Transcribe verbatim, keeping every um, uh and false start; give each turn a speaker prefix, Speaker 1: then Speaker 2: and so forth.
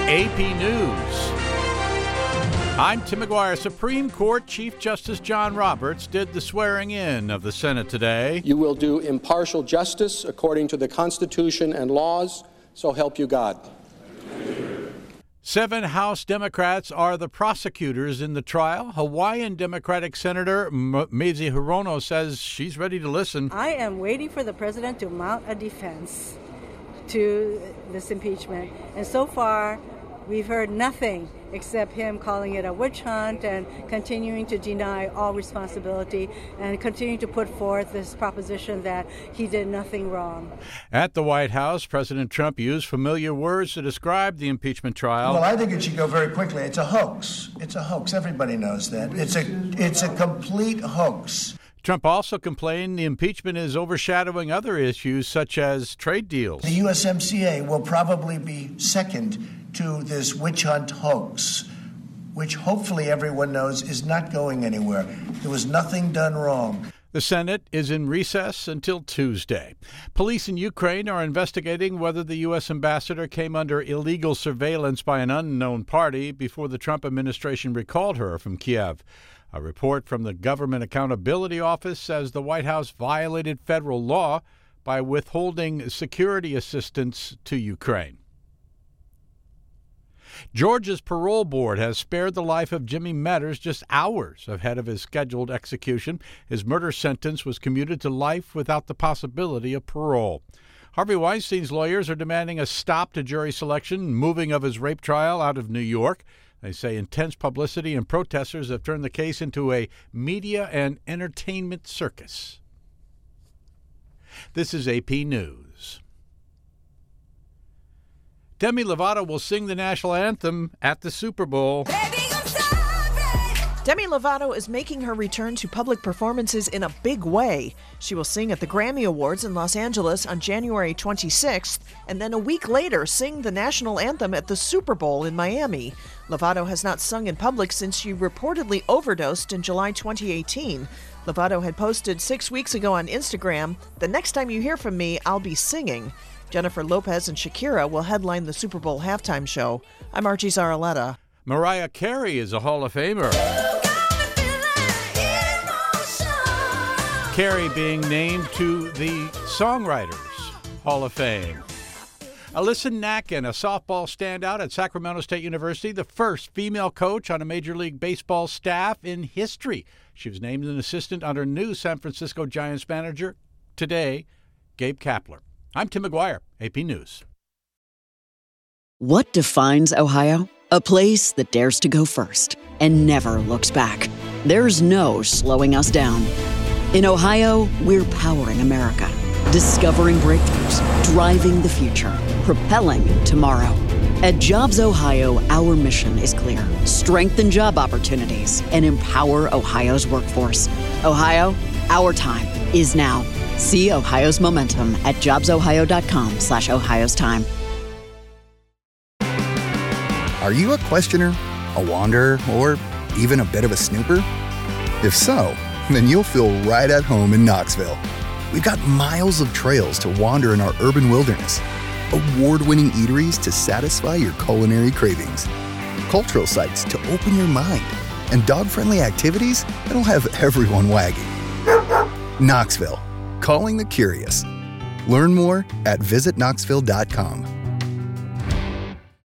Speaker 1: A P News. I'm Tim McGuire. Supreme Court Chief Justice John Roberts did the swearing in of the Senate today.
Speaker 2: You will do impartial justice according to the Constitution and laws, so help you God.
Speaker 1: Seven House Democrats are the prosecutors in the trial. Hawaiian Democratic Senator M- Mazie Hirono says she's ready to listen.
Speaker 3: I am waiting for the president to mount a defense to this impeachment. And so far, we've heard nothing except him calling it a witch hunt and continuing to deny all responsibility and continuing to put forth this proposition that he did nothing wrong.
Speaker 1: At the White House, President Trump used familiar words to describe the impeachment trial.
Speaker 4: Well, I think it should go very quickly. It's a hoax. It's a hoax. Everybody knows that. It's a it's a complete hoax.
Speaker 1: Trump also complained the impeachment is overshadowing other issues such as trade deals.
Speaker 4: The U S M C A will probably be second to this witch hunt hoax, which hopefully everyone knows is not going anywhere. There was nothing done wrong.
Speaker 1: The Senate is in recess until Tuesday. Police in Ukraine are investigating whether the U S ambassador came under illegal surveillance by an unknown party before the Trump administration recalled her from Kiev. A report from the Government Accountability Office says the White House violated federal law by withholding security assistance to Ukraine. Georgia's parole board has spared the life of Jimmy Metters just hours ahead of his scheduled execution. His murder sentence was commuted to life without the possibility of parole. Harvey Weinstein's lawyers are demanding a stop to jury selection, moving of his rape trial out of New York. They say intense publicity and protesters have turned the case into a media and entertainment circus. This is A P News. Demi Lovato will sing the national anthem at the Super Bowl.
Speaker 5: Demi Lovato is making her return to public performances in a big way. She will sing at the Grammy Awards in Los Angeles on January twenty-sixth, and then a week later sing the national anthem at the Super Bowl in Miami. Lovato has not sung in public since she reportedly overdosed in July twenty eighteen. Lovato had posted six weeks ago on Instagram, "The next time you hear from me, I'll be singing." Jennifer Lopez and Shakira will headline the Super Bowl halftime show. I'm Archie Zaraletta.
Speaker 1: Mariah Carey is a Hall of Famer. Carey being named to the Songwriters Hall of Fame. Alyssa Nacken, a softball standout at Sacramento State University, the first female coach on a Major League Baseball staff in history. She was named an assistant under new San Francisco Giants manager today, Gabe Kapler. I'm Tim McGuire, A P News.
Speaker 6: What defines Ohio? A place that dares to go first and never looks back. There's no slowing us down. In Ohio, we're powering America, discovering breakthroughs, driving the future, propelling tomorrow. At Jobs Ohio, our mission is clear: strengthen job opportunities and empower Ohio's workforce. Ohio, our time is now. See Ohio's momentum at jobsohio.com slash Ohio's time.
Speaker 7: Are you a questioner, a wanderer, or even a bit of a snooper? If so, then you'll feel right at home in Knoxville. We've got miles of trails to wander in our urban wilderness, award-winning eateries to satisfy your culinary cravings, cultural sites to open your mind, and dog-friendly activities that'll have everyone wagging. Knoxville, calling the curious. Learn more at visit knoxville dot com.